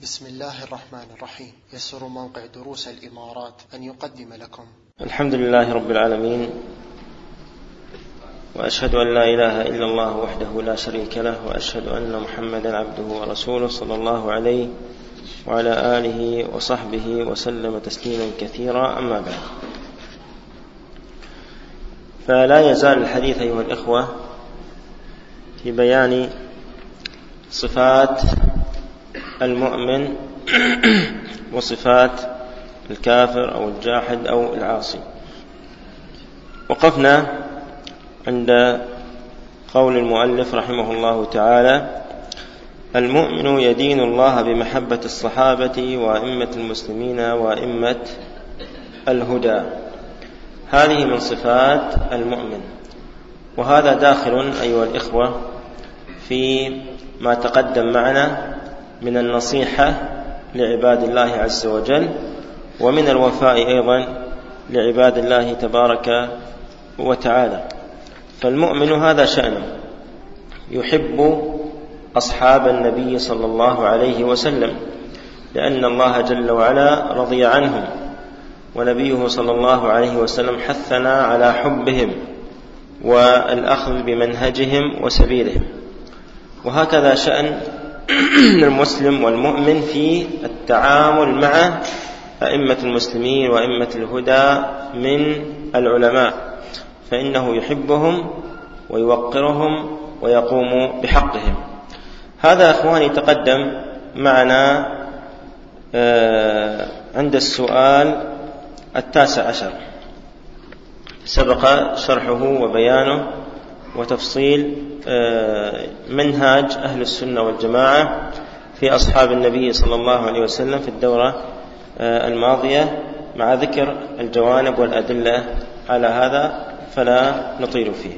بسم الله الرحمن الرحيم. يسر موقع دروس الإمارات أن يقدم لكم الحمد لله رب العالمين، وأشهد أن لا إله إلا الله وحده لا شريك له، وأشهد أن محمدا عبده ورسوله صلى الله عليه وعلى آله وصحبه وسلم تسليما كثيرا. أما بعد، فلا يزال الحديث أيها الإخوة في بيان صفات المؤمن وصفات الكافر أو الجاحد أو العاصي. وقفنا عند قول المؤلف رحمه الله تعالى: المؤمن يدين الله بمحبة الصحابة وأئمة المسلمين وأئمة الهدى. هذه من صفات المؤمن، وهذا داخل أيها الإخوة في ما تقدم معنا من النصيحة لعباد الله عز وجل، ومن الوفاء أيضا لعباد الله تبارك وتعالى. فالمؤمن هذا شأنه، يحب أصحاب النبي صلى الله عليه وسلم، لأن الله جل وعلا رضي عنهم، ونبيه صلى الله عليه وسلم حثنا على حبهم والأخذ بمنهجهم وسبيلهم. وهكذا شأن المسلم والمؤمن في التعامل مع أئمة المسلمين وأئمة الهدى من العلماء، فإنه يحبهم ويوقرهم ويقوم بحقهم. هذا أخواني تقدم معنا عند السؤال 19، سبق شرحه وبيانه وتفصيل منهاج أهل السنة والجماعة في أصحاب النبي صلى الله عليه وسلم في الدورة الماضية، مع ذكر الجوانب والأدلة على هذا، فلا نطيل فيه.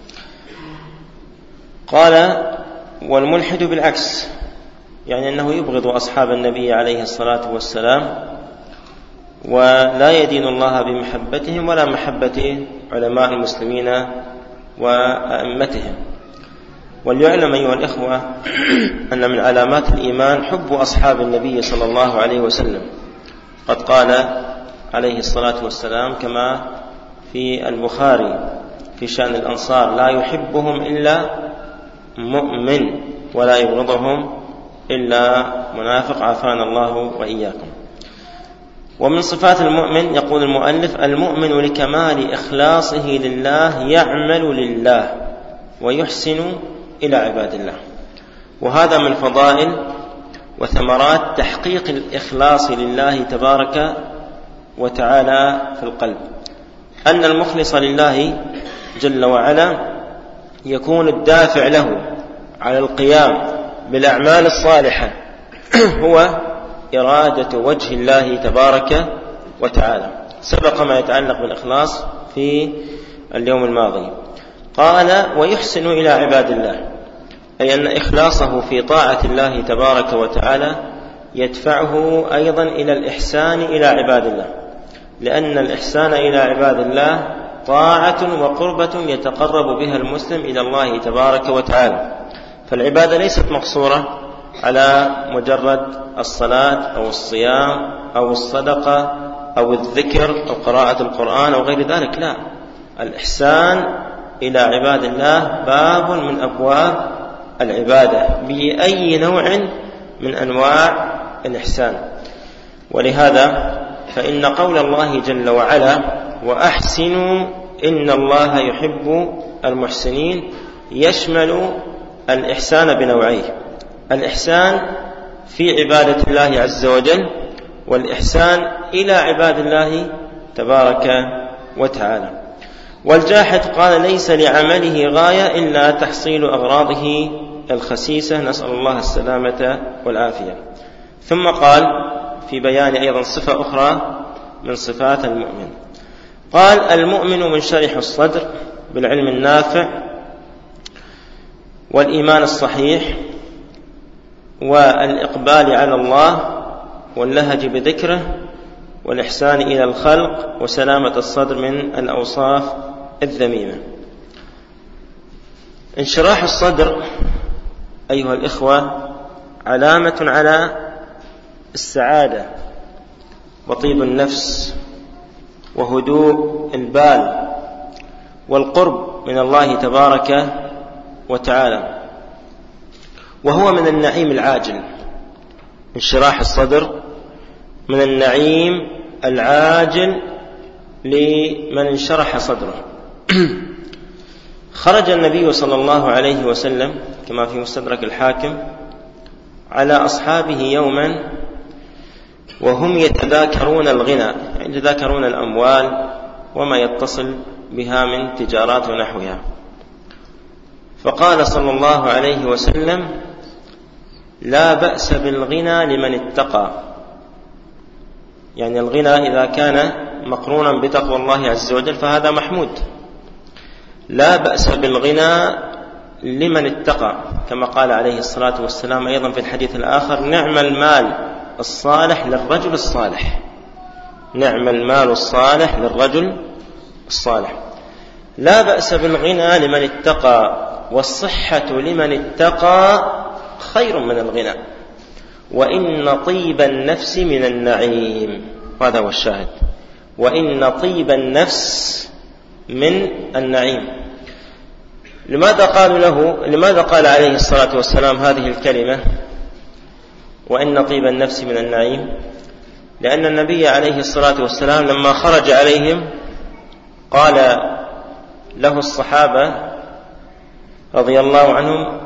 قال: والملحد بالعكس، يعني أنه يبغض أصحاب النبي عليه الصلاة والسلام، ولا يدين الله بمحبتهم ولا محبة علماء المسلمين وأئمتهم. وليعلم أيها الإخوة أن من علامات الإيمان حب أصحاب النبي صلى الله عليه وسلم. قد قال عليه الصلاة والسلام كما في البخاري في شأن الأنصار: لا يحبهم إلا مؤمن ولا يبغضهم إلا منافق، عافانا الله وإياكم. ومن صفات المؤمن يقول المؤلف: المؤمن لكمال إخلاصه لله يعمل لله ويحسن إلى عباد الله. وهذا من فضائل وثمرات تحقيق الإخلاص لله تبارك وتعالى في القلب، أن المخلص لله جل وعلا يكون الدافع له على القيام بالأعمال الصالحة هو إرادة وجه الله تبارك وتعالى. سبق ما يتعلق بالإخلاص في اليوم الماضي. قال: ويحسن إلى عباد الله، أي أن إخلاصه في طاعة الله تبارك وتعالى يدفعه أيضا إلى الإحسان إلى عباد الله، لأن الإحسان إلى عباد الله طاعة وقربة يتقرب بها المسلم إلى الله تبارك وتعالى. فالعبادة ليست مقصورة على مجرد الصلاة أو الصيام أو الصدقة أو الذكر أو قراءة القرآن أو غير ذلك، لا، الإحسان إلى عباد الله باب من أبواب العبادة بأي نوع من أنواع الإحسان. ولهذا فإن قول الله جل وعلا: وأحسنوا إن الله يحب المحسنين، يشمل الإحسان بنوعيه: الإحسان في عبادة الله عز وجل، والإحسان إلى عباد الله تبارك وتعالى. والجاحد قال: ليس لعمله غاية إلا تحصيل أغراضه الخسيسة، نسأل الله السلامة والعافية. ثم قال في بيان أيضا صفة أخرى من صفات المؤمن، قال: المؤمن منشرح الصدر بالعلم النافع والإيمان الصحيح والإقبال على الله واللهج بذكره والإحسان إلى الخلق وسلامة الصدر من الأوصاف الذميمة. انشراح الصدر أيها الإخوة علامة على السعادة وطيب النفس وهدوء البال والقرب من الله تبارك وتعالى، وهو من النعيم العاجل. انشراح الصدر من النعيم العاجل لمن انشرح صدره. خرج النبي صلى الله عليه وسلم كما في مستدرك الحاكم على أصحابه يوما وهم يتذاكرون الغنى، يعني يتذاكرون الأموال وما يتصل بها من تجارات ونحوها. فقال صلى الله عليه وسلم: لا بأس بالغنى لمن اتقى، يعني الغنى إذا كان مقرونا بتقوى الله عز وجل فهذا محمود. لا بأس بالغنى لمن اتقى، كما قال عليه الصلاة والسلام أيضا في الحديث الآخر: نعم المال الصالح للرجل الصالح. نعم المال الصالح للرجل الصالح. لا بأس بالغنى لمن اتقى، والصحة لمن اتقى خير من الغنى، وإن طيب النفس من النعيم. هذا هو الشاهد، وإن طيب النفس من النعيم. لماذا قال عليه الصلاة والسلام هذه الكلمة وإن طيب النفس من النعيم؟ لأن النبي عليه الصلاة والسلام لما خرج عليهم قال له الصحابة رضي الله عنهم: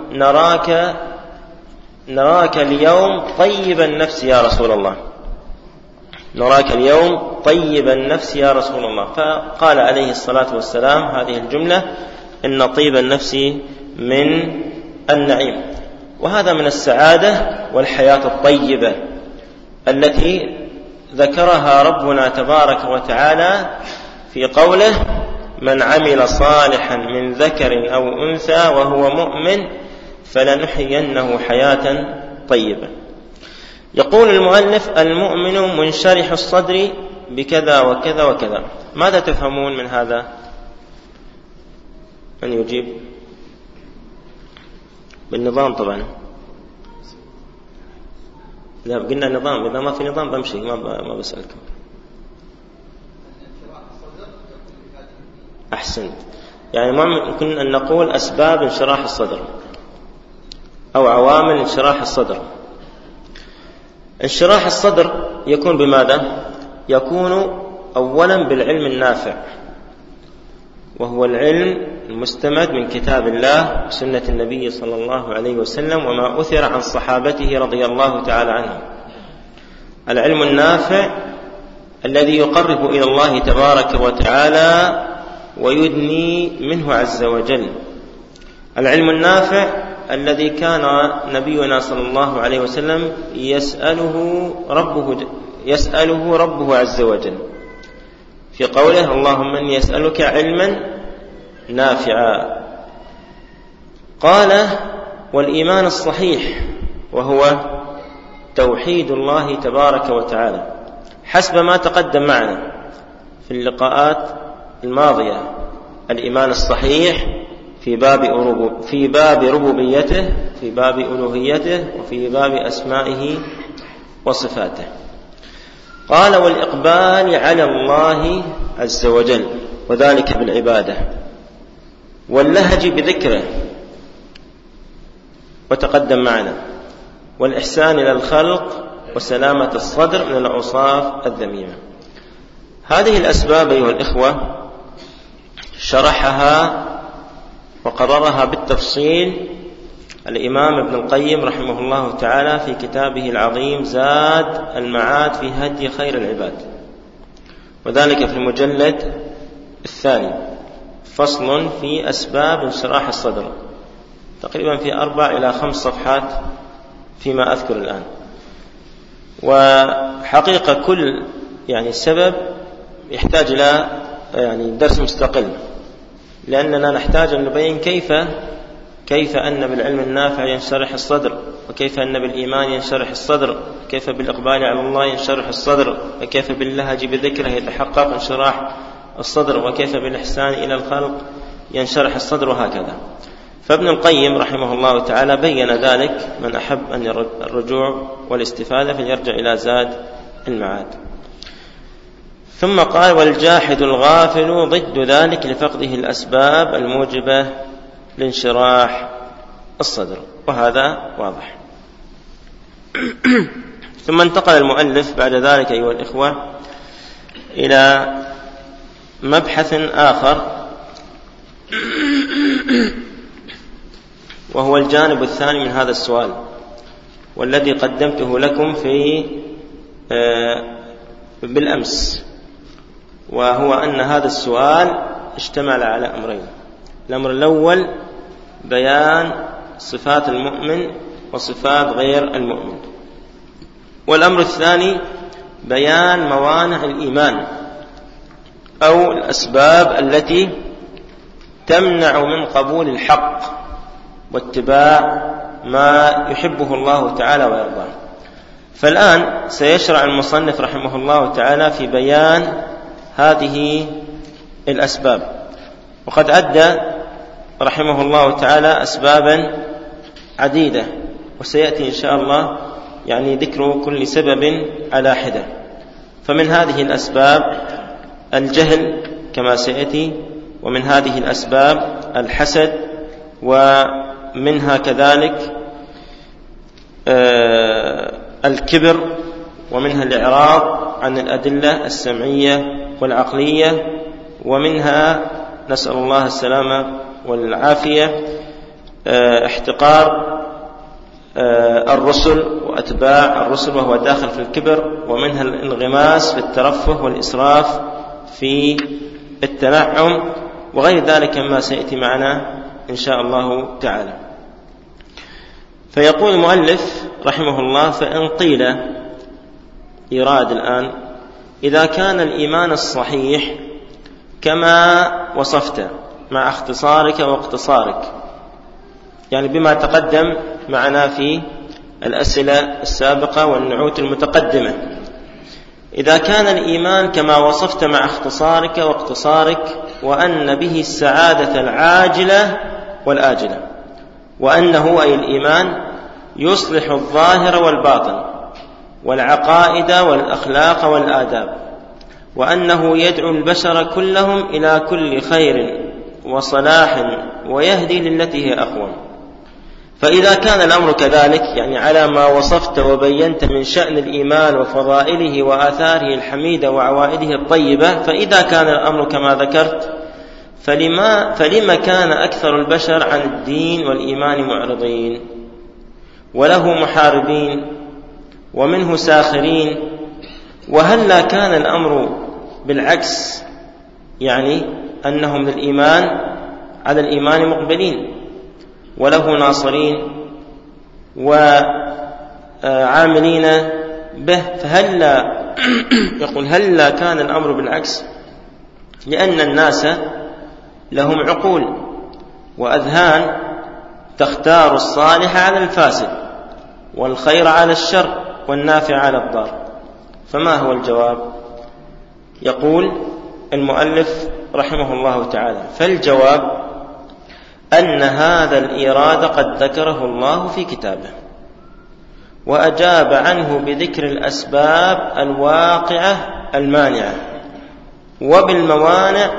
نراك اليوم طيب النفس يا رسول الله. نراك اليوم طيب النفس يا رسول الله. فقال عليه الصلاة والسلام هذه الجملة: إن طيب النفس من النعيم. وهذا من السعادة والحياة الطيبة التي ذكرها ربنا تبارك وتعالى في قوله: من عمل صالحا من ذكر أو أنثى وهو مؤمن فلنحيينه حياة طيبة. يقول المؤلف: المؤمن منشرح الصدر بكذا وكذا وكذا. ماذا تفهمون من هذا؟ من يجيب؟ بالنظام طبعا. لا، قلنا النظام، إذا ما في نظام بمشي، ما بسألكم. أحسن. يعني ما ممكن أن نقول أسباب انشراح الصدر أو عوامل انشراح الصدر. انشراح الصدر يكون بماذا؟ يكون أولا بالعلم النافع، وهو العلم المستمد من كتاب الله وسنة النبي صلى الله عليه وسلم وما أثر عن صحابته رضي الله تعالى عنهم. العلم النافع الذي يقرب إلى الله تبارك وتعالى ويدني منه عز وجل. العلم النافع الذي كان نبينا صلى الله عليه وسلم يسأله ربه عز وجل في قوله: اللهم إني أسألك علما نافعا. قال: والإيمان الصحيح، وهو توحيد الله تبارك وتعالى، حسب ما تقدم معنا في اللقاءات الماضية. الإيمان الصحيح في باب ربوبيته، في باب ألوهيته، وفي باب أسمائه وصفاته. قال: والإقبال على الله عز وجل، وذلك بالعبادة، واللهج بذكره، وتقدم معنا، والإحسان إلى الخلق، وسلامة الصدر من الأوصاف الذميمة. هذه الأسباب أيها الإخوة شرحها وقررها بالتفصيل الإمام ابن القيم رحمه الله تعالى في كتابه العظيم زاد المعاد في هدي خير العباد، وذلك في المجلد الثاني، فصل في أسباب انشراح الصدر، تقريبا في 4 إلى 5 صفحات فيما أذكر الآن. وحقيقة كل سبب يحتاج إلى درس مستقل، لأننا نحتاج أن نبين كيف أن بالعلم النافع ينشرح الصدر، وكيف أن بالإيمان ينشرح الصدر، وكيف بالإقبال على الله ينشرح الصدر، وكيف باللهج بذكره يتحقق انشراح الصدر، وكيف بالإحسان إلى الخلق ينشرح الصدر، وهكذا. فابن القيم رحمه الله تعالى بين ذلك، من أحب أن الرجوع والاستفادة فليرجع إلى زاد المعاد. ثم قال: والجاحد الغافل ضد ذلك لفقده الأسباب الموجبة لانشراح الصدر، وهذا واضح. ثم انتقل المؤلف بعد ذلك أيها الإخوة إلى مبحث آخر، وهو الجانب الثاني من هذا السؤال، والذي قدمته لكم بالأمس، وهو أن هذا السؤال اشتمل على أمرين: الأمر الأول بيان صفات المؤمن وصفات غير المؤمن، والأمر الثاني بيان موانع الإيمان أو الأسباب التي تمنع من قبول الحق واتباع ما يحبه الله تعالى ويرضاه. فالآن سيشرع المصنف رحمه الله تعالى في بيان هذه الأسباب، وقد عد رحمه الله تعالى أسبابا عديدة، وسيأتي إن شاء الله ذكر كل سبب على حدة. فمن هذه الأسباب الجهل كما سيأتي، ومن هذه الأسباب الحسد، ومنها كذلك الكبر، ومنها الإعراض عن الأدلة السمعية والعقلية، ومنها نسأل الله السلامة والعافية احتقار الرسل وأتباع الرسل وهو داخل في الكبر، ومنها الانغماس في الترفه والإسراف في التنعم، وغير ذلك مما سيأتي معنا إن شاء الله تعالى. فيقول المؤلف رحمه الله: فإن قيل، إيراد الآن: إذا كان الإيمان الصحيح كما وصفت مع اختصارك واقتصارك، بما تقدم معنا في الأسئلة السابقة والنعوت المتقدمة، إذا كان الإيمان كما وصفت مع اختصارك واقتصارك، وأن به السعادة العاجلة والآجلة، وأنه أي الإيمان يصلح الظاهر والباطن والعقائد والأخلاق والآداب، وأنه يدعو البشر كلهم إلى كل خير وصلاح ويهدي للتي هي أقوم. فإذا كان الأمر كذلك، على ما وصفت وبينت من شأن الإيمان وفضائله وآثاره الحميدة وعوائده الطيبة، فإذا كان الأمر كما ذكرت، فلما كان أكثر البشر عن الدين والإيمان معرضين، وله محاربين، ومنه ساخرين؟ وهلا كان الأمر بالعكس، أنهم للإيمان على الإيمان مقبلين، وله ناصرين وعاملين به. فهلا يقول: هلا كان الأمر بالعكس، لأن الناس لهم عقول وأذهان تختار الصالح على الفاسد، والخير على الشر، والنافع على الضار. فما هو الجواب؟ يقول المؤلف رحمه الله تعالى: فالجواب أن هذا الإيراد قد ذكره الله في كتابه، وأجاب عنه بذكر الأسباب الواقعة المانعة، وبالموانع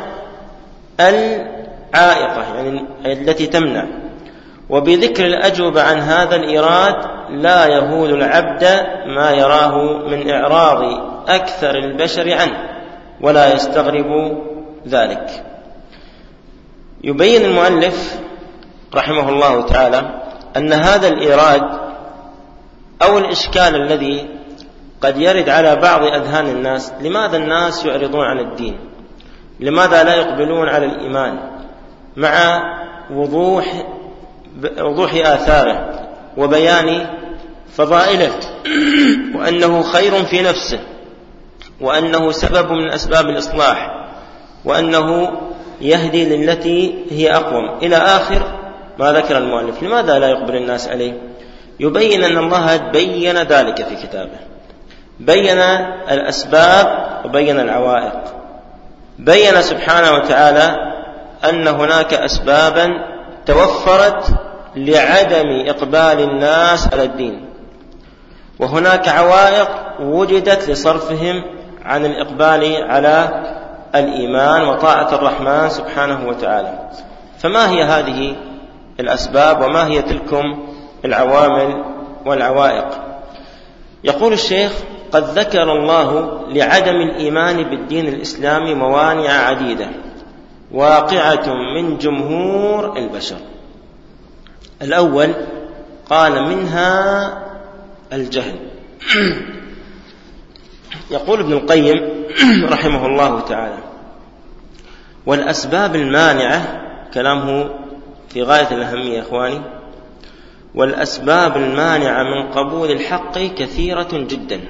العائقة التي تمنع، وبذكر الأجوبة عن هذا الإيراد لا يهول العبد ما يراه من إعراض أكثر البشر عنه، ولا يستغرب ذلك. يبين المؤلف رحمه الله تعالى أن هذا الإيراد أو الإشكال الذي قد يرد على بعض أذهان الناس: لماذا الناس يعرضون عن الدين؟ لماذا لا يقبلون على الإيمان مع وضوح آثاره وبيان فضائله، وأنه خير في نفسه، وأنه سبب من أسباب الإصلاح، وأنه يهدي للتي هي أقوم، إلى آخر ما ذكر المؤلف. لماذا لا يقبل الناس عليه؟ يبين أن الله بين ذلك في كتابه، بين الأسباب وبين العوائق، بين سبحانه وتعالى أن هناك أسبابا توفرت لعدم إقبال الناس على الدين، وهناك عوائق وجدت لصرفهم عن الإقبال على الإيمان وطاعة الرحمن سبحانه وتعالى. فما هي هذه الأسباب وما هي تلكم العوامل والعوائق؟ يقول الشيخ: قد ذكر الله لعدم الإيمان بالدين الإسلامي موانع عديدة واقعة من جمهور البشر. الأول قال: منها الجهل. يقول ابن القيم رحمه الله تعالى: والأسباب المانعة، كلامه في غاية الأهمية يا إخواني، والأسباب المانعة من قبول الحق كثيرة جدا،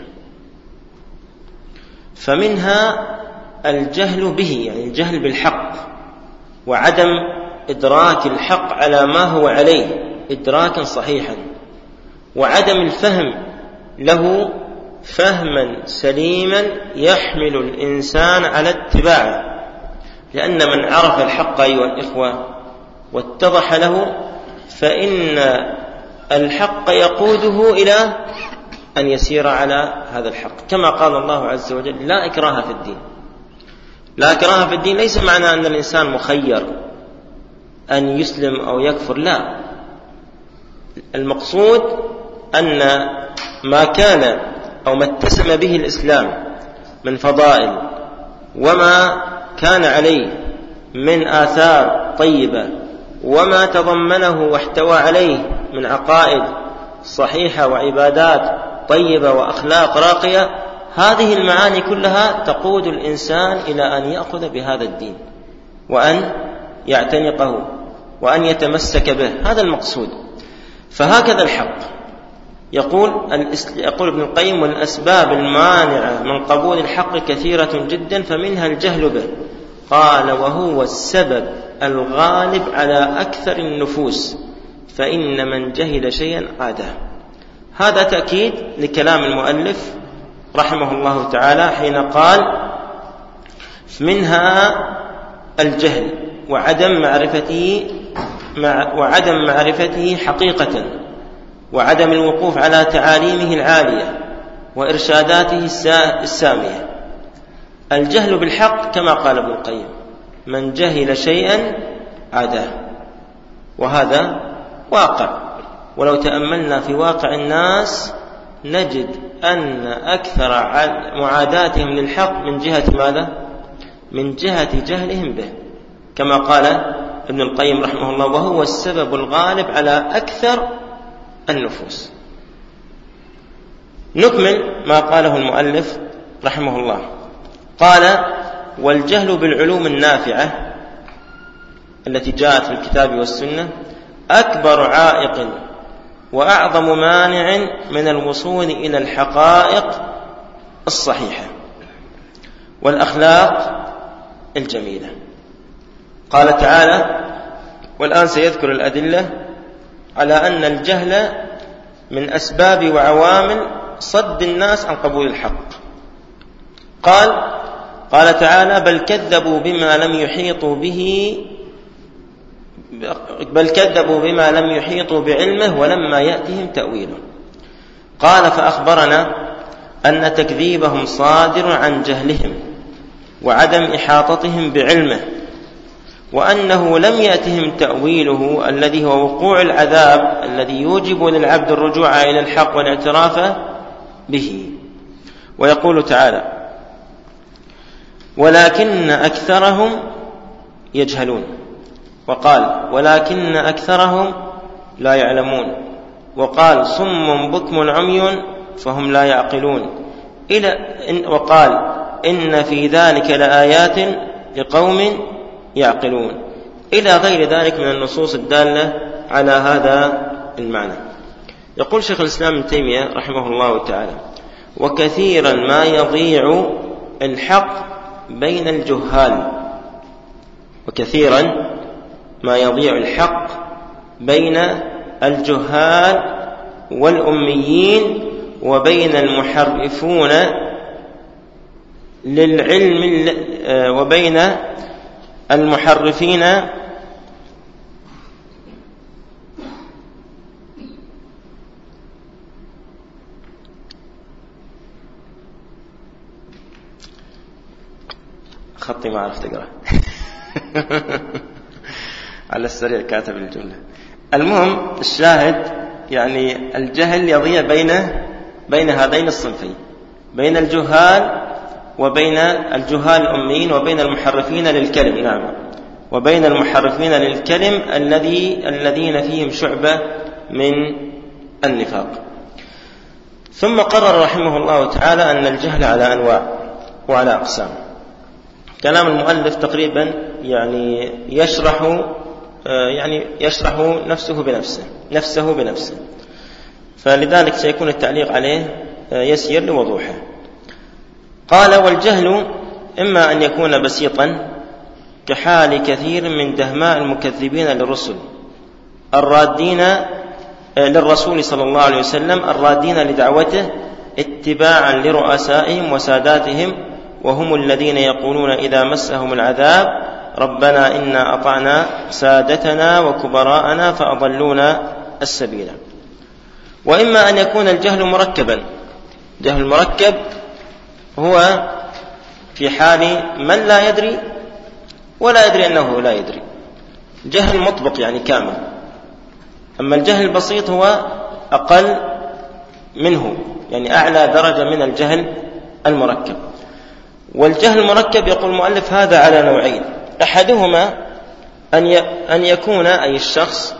فمنها الجهل به، يعني الجهل بالحق وعدم إدراك الحق على ما هو عليه إدراكا صحيحا، وعدم الفهم له فهما سليما يحمل الإنسان على اتباعه، لأن من عرف الحق أيها الإخوة واتضح له فإن الحق يقوده إلى أن يسير على هذا الحق، كما قال الله عز وجل: لا إكراه في الدين. لا إكراه في الدين ليس معنى أن الإنسان مخير أن يسلم أو يكفر، لا، المقصود أن ما كان أو ما اتسم به الإسلام من فضائل وما كان عليه من آثار طيبة وما تضمنه واحتوى عليه من عقائد صحيحة وعبادات طيبة وأخلاق راقية، هذه المعاني كلها تقود الإنسان إلى أن يأخذ بهذا الدين وأن يعتنقه وأن يتمسك به، هذا المقصود. فهكذا الحق. يقول ابن القيم: والأسباب المانعة من قبول الحق كثيرة جدا، فمنها الجهل به. قال: وهو السبب الغالب على أكثر النفوس، فإن من جهل شيئا عاده. هذا تأكيد لكلام المؤلف رحمه الله تعالى حين قال: منها الجهل وعدم معرفته حقيقة، وعدم الوقوف على تعاليمه العالية وإرشاداته السامية. الجهل بالحق كما قال ابن القيم: من جهل شيئا عاده، وهذا واقع، ولو تأملنا في واقع الناس نجد أن أكثر معاداتهم للحق من جهة ماذا؟ من جهة جهلهم به، كما قال ابن القيم رحمه الله: وهو السبب الغالب على أكثر النفوس. نكمل ما قاله المؤلف رحمه الله. قال: والجهل بالعلوم النافعة التي جاءت في الكتاب والسنة أكبر عائق وأعظم مانع من الوصول إلى الحقائق الصحيحة والأخلاق الجميلة. قال تعالى، والآن سيذكر الأدلة على أن الجهل من أسباب وعوامل صد الناس عن قبول الحق. قال تعالى: بل كذبوا بما لم يحيطوا بعلمه ولما يأتهم تأويله. قال: فأخبرنا أن تكذيبهم صادر عن جهلهم وعدم إحاطتهم بعلمه، وأنه لم يأتهم تأويله الذي هو وقوع العذاب الذي يوجب للعبد الرجوع إلى الحق والاعتراف به. ويقول تعالى: ولكن أكثرهم يجهلون. وقال: ولكن أكثرهم لا يعلمون. وقال: صم بكم عمي فهم لا يعقلون. وقال: إن في ذلك لآيات لقوم يعقلون، إلى غير ذلك من النصوص الدالة على هذا المعنى. يقول شيخ الإسلام ابن تيمية رحمه الله تعالى: وكثيرا ما يضيع الحق بين الجهال، وكثيرا ما يضيع الحق بين الجهال والأميين وبين المحرفون للعلم وبين المحرفين خطي ما عرفت أقرأ على السريع كاتب الجملة. المهم الشاهد يعني الجهل يضيع بين هذين الصنفين، بين الجهال وبين الجهال الأميين وبين المحرفين للكلم، نعم، وبين المحرفين للكلم الذين فيهم شعبة من النفاق. ثم قرر رحمه الله تعالى أن الجهل على أنواع وعلى أقسام. كلام المؤلف تقريبا يعني يشرح نفسه بنفسه، فلذلك سيكون التعليق عليه يسير لوضوحه. قال: والجهل إما أن يكون بسيطا كحال كثير من دهماء المكذبين للرسل الرادين للرسول صلى الله عليه وسلم الرادين لدعوته اتباعا لرؤسائهم وساداتهم، وهم الذين يقولون إذا مسهم العذاب: ربنا إنا أطعنا سادتنا وكبراءنا فأضلونا السبيل. وإما أن يكون الجهل مركبا. جهل مركب هو في حال من لا يدري ولا يدري أنه لا يدري، جهل مطبق يعني كامل. أما الجهل البسيط هو أقل منه، يعني أعلى درجة من الجهل المركب. والجهل المركب يقول المؤلف هذا على نوعين: أحدهما أن يكون أي الشخص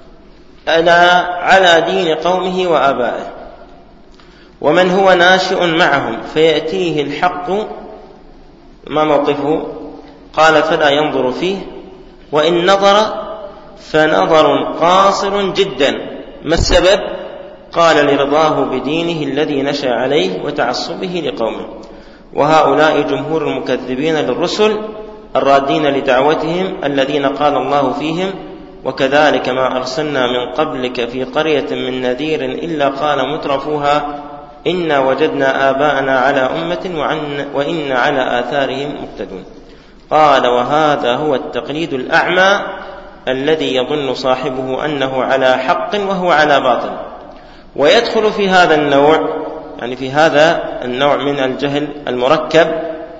على دين قومه وآبائه، ومن هو ناشئ معهم فيأتيه الحق ما موقفه؟ قال: فلا ينظر فيه، وإن نظر فنظر قاصر جدا. ما السبب؟ قال: لرضاه بدينه الذي نشأ عليه وتعصبه لقومه. وهؤلاء جمهور المكذبين للرسل الرادين لدعوتهم الذين قال الله فيهم: وكذلك ما أرسلنا من قبلك في قرية من نذير إلا قال مترفوها إنا وجدنا آباءنا على أمة وإن على آثارهم مقتدون. قال: وهذا هو التقليد الأعمى الذي يظن صاحبه أنه على حق وهو على باطل. ويدخل في هذا النوع، يعني في هذا النوع من الجهل المركب،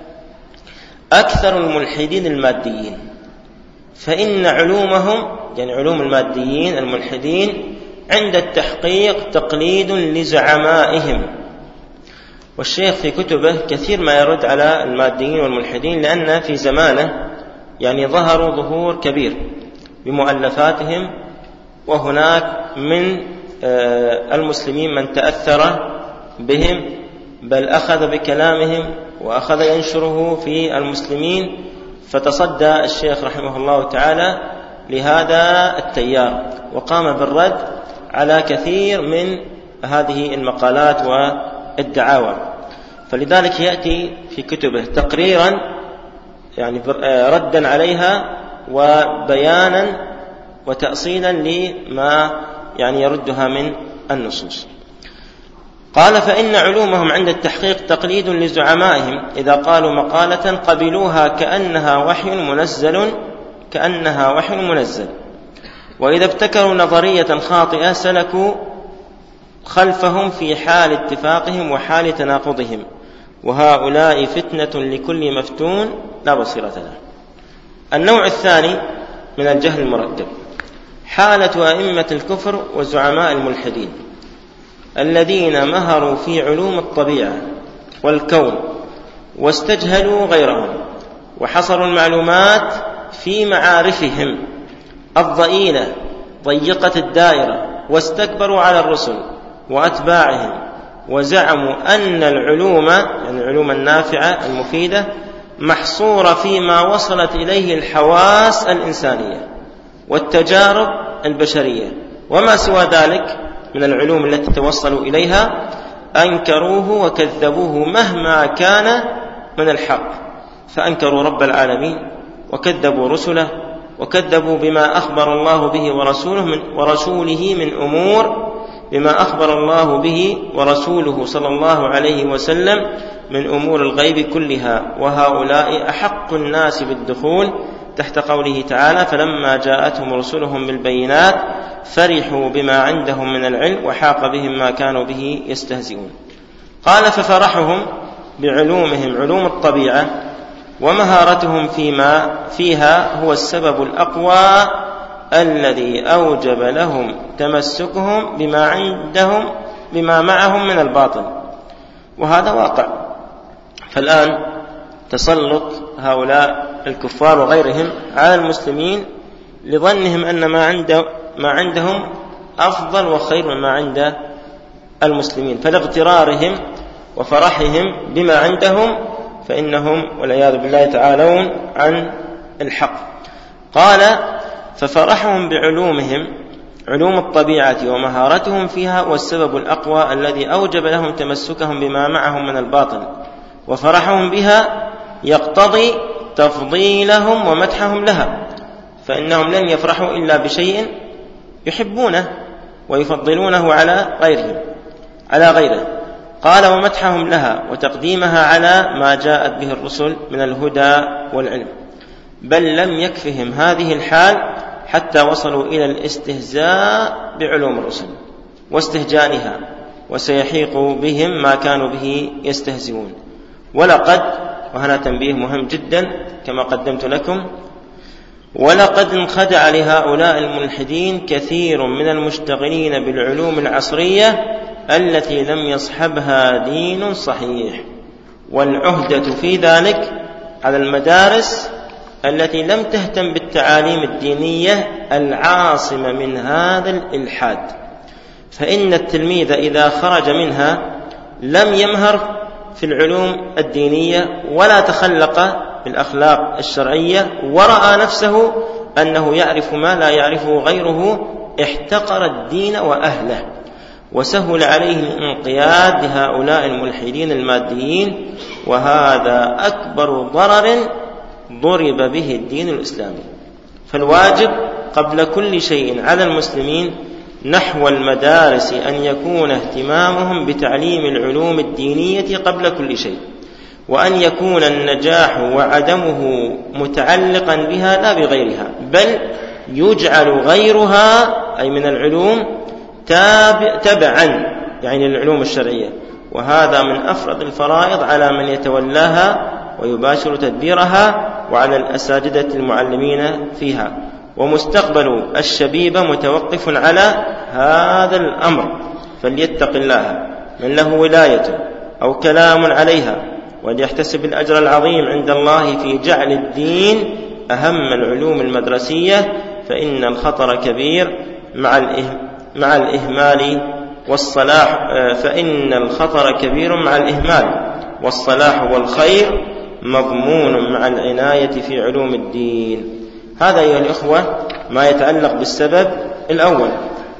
أكثر الملحدين الماديين، فإن علومهم يعني علوم الماديين الملحدين عند التحقيق تقليد لزعمائهم. والشيخ في كتبه كثير ما يرد على الماديين والملحدين، لأن في زمانه يعني ظهروا ظهور كبير بمؤلفاتهم، وهناك من المسلمين من تأثر بهم بل أخذ بكلامهم وأخذ ينشره في المسلمين، فتصدى الشيخ رحمه الله تعالى لهذا التيار وقام بالرد على كثير من هذه المقالات والدعاوى. فلذلك يأتي في كتبه تقريرا يعني ردا عليها وبيانا وتأصيلا لما يعني يردها من النصوص. قال: فإن علومهم عند التحقيق تقليد لزعمائهم إذا قالوا مقالة قبلوها كأنها وحي منزل، وإذا ابتكروا نظرية خاطئة سلكوا خلفهم في حال اتفاقهم وحال تناقضهم، وهؤلاء فتنة لكل مفتون لا بصيرة له. النوع الثاني من الجهل المركب حالة أئمة الكفر وزعماء الملحدين الذين مهروا في علوم الطبيعة والكون واستجهلوا غيرهم، وحصروا المعلومات في معارفهم الضئيلة ضيقة الدائرة، واستكبروا على الرسل وأتباعهم، وزعموا أن العلوم يعني العلوم النافعة المفيدة محصورة فيما وصلت إليه الحواس الإنسانية والتجارب البشرية، وما سوى ذلك من العلوم التي توصلوا إليها أنكروه وكذبوه مهما كان من الحق، فأنكروا رب العالمين وكذبوا رسله وكذبوا بما أخبر الله به ورسوله من أمور بما أخبر الله به ورسوله صلى الله عليه وسلم من أمور الغيب كلها، وهؤلاء أحق الناس بالدخول تحت قوله تعالى: فلما جاءتهم رسلهم بالبينات فرحوا بما عندهم من العلم وحاق بهم ما كانوا به يستهزئون. قال: ففرحهم بعلومهم علوم الطبيعة ومهارتهم فيها هو السبب الأقوى الذي أوجب لهم تمسكهم بما معهم من الباطل، وهذا واقع. فالآن تسلط هؤلاء الكفار وغيرهم على المسلمين لظنهم أن ما عندهم أفضل وخير مما عند المسلمين، فلاغترارهم وفرحهم بما عندهم فإنهم والعياذ بالله تعالون عن الحق. قال: ففرحهم بعلومهم، علوم الطبيعة ومهارتهم فيها والسبب الأقوى الذي أوجب لهم تمسكهم بما معهم من الباطل، وفرحهم بها يقتضي تفضيلهم ومدحهم لها، فإنهم لن يفرحوا إلا بشيء يحبونه ويفضلونه على غيره. قال: ومدحهم لها وتقديمها على ما جاءت به الرسل من الهدى والعلم، بل لم يكفهم هذه الحال حتى وصلوا إلى الاستهزاء بعلوم الرسل واستهجانها، وسيحيق بهم ما كانوا به يستهزئون. ولقد، وهنا تنبيه مهم جدا كما قدمت لكم، ولقد انخدع لهؤلاء الملحدين كثير من المشتغلين بالعلوم العصرية التي لم يصحبها دين صحيح، والعهدة في ذلك على المدارس التي لم تهتم بالتعاليم الدينية العاصمة من هذا الإلحاد، فإن التلميذ إذا خرج منها لم يمهر في العلوم الدينية ولا تخلق بالأخلاق الشرعية ورأى نفسه أنه يعرف ما لا يعرفه غيره، احتقر الدين وأهله، وسهل عليه الانقياد لهؤلاء الملحدين الماديين، وهذا أكبر ضرر ضرب به الدين الإسلامي. فالواجب قبل كل شيء على المسلمين نحو المدارس أن يكون اهتمامهم بتعليم العلوم الدينية قبل كل شيء، وأن يكون النجاح وعدمه متعلقا بها لا بغيرها، بل يجعل غيرها أي من العلوم تبعا يعني العلوم الشرعية، وهذا من أفرض الفرائض على من يتولاها ويباشر تدبيرها وعلى الأساتذة المعلمين فيها. ومستقبل الشبيبة متوقف على هذا الأمر، فليتق الله من له ولاية أو كلام عليها، وليحتسب الأجر العظيم عند الله في جعل الدين أهم العلوم المدرسية، فإن الخطر كبير مع الإهمال والصلاح والخير مضمون مع العناية في علوم الدين. هذا أيها الإخوة ما يتعلق بالسبب الأول.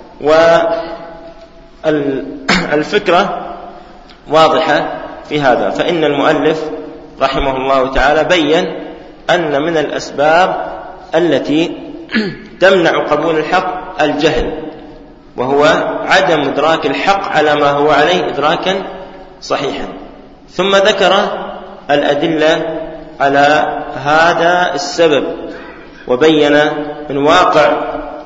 والفكرة واضحة في هذا، فإن المؤلف رحمه الله تعالى بيّن أن من الأسباب التي تمنع قبول الحق الجهل، وهو عدم إدراك الحق على ما هو عليه إدراكا صحيحا، ثم ذكر الأدلة على هذا السبب، وبين من واقع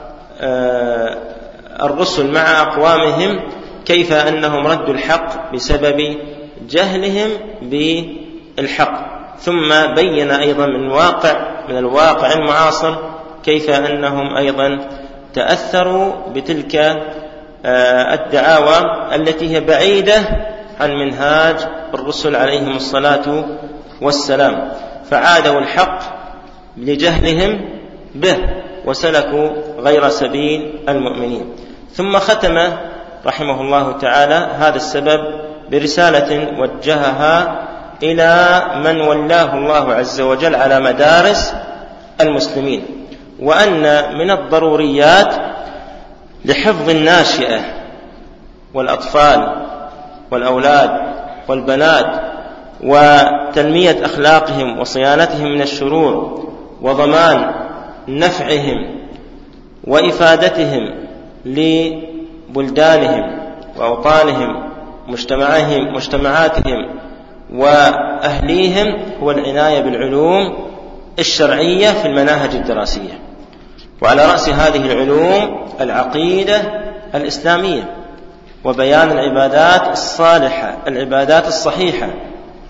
الرسل مع أقوامهم كيف أنهم ردوا الحق بسبب جهلهم بالحق، ثم بين أيضا من الواقع المعاصر كيف أنهم أيضا تأثروا بتلك الدعاوى التي هي بعيدة عن منهاج الرسل عليهم الصلاة والسلام، فعادوا الحق لجهلهم به وسلكوا غير سبيل المؤمنين. ثم ختم رحمه الله تعالى هذا السبب برسالة وجهها إلى من ولاه الله عز وجل على مدارس المسلمين، وأن من الضروريات لحفظ الناشئة والأطفال والأولاد والبنات وتنمية أخلاقهم وصيانتهم من الشرور وضمان نفعهم وإفادتهم لبلدانهم وأوطانهم مجتمعاتهم وأهليهم هو العناية بالعلوم الشرعية في المناهج الدراسية، وعلى رأس هذه العلوم العقيدة الإسلامية، وبيان العبادات الصالحة العبادات الصحيحة